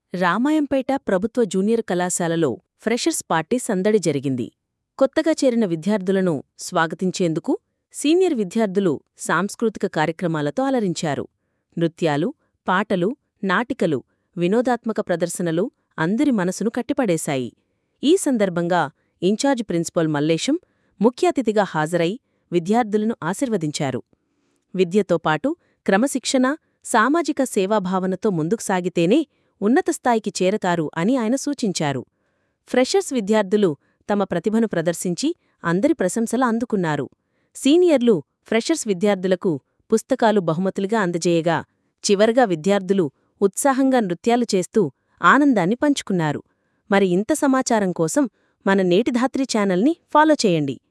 రామాయంపేట ప్రభుత్వ జూనియర్ కళాశాలలో freshers party సందడి జరిగింది. కొత్తగా చేరిన విద్యార్థులను స్వాగతించేందుకు సీనియర్ విద్యార్థులు సాంస్కృతిక కార్యక్రమాలతో అలరించారు. నృత్యాలు, పాటలు, నాటికలు, వినోదాత్మక ప్రదర్శనలు అందరి మనసును కట్టిపడేశాయి. ఈ సందర్భంగా ఇన్ఛార్జ్ ప్రిన్సిపల్ మల్లేశం ముఖ్య అతిథిగా హాజరై విద్యార్థులను ఆశీర్వదించారు. విద్యతో పాటు క్రమశిక్షణ, సామాజిక సేవాభావనతో ముందుకు సాగితేనే ఉన్నత స్థాయికి చేరతారు అని ఆయన సూచించారు. ఫ్రెషర్స్ విద్యార్థులు తమ ప్రతిభను ప్రదర్శించి అందరి ప్రశంసల అందుకున్నారు. సీనియర్లు ఫ్రెషర్స్ విద్యార్థులకు పుస్తకాలు బహుమతులుగా అందజేయగా, చివరగా విద్యార్థులు ఉత్సాహంగా నృత్యాలు చేస్తూ ఆనందాన్ని పంచుకున్నారు. మరి ఇంత సమాచారం కోసం మన నేటి ధాత్రి ఛానల్ని ఫాలో చేయండి.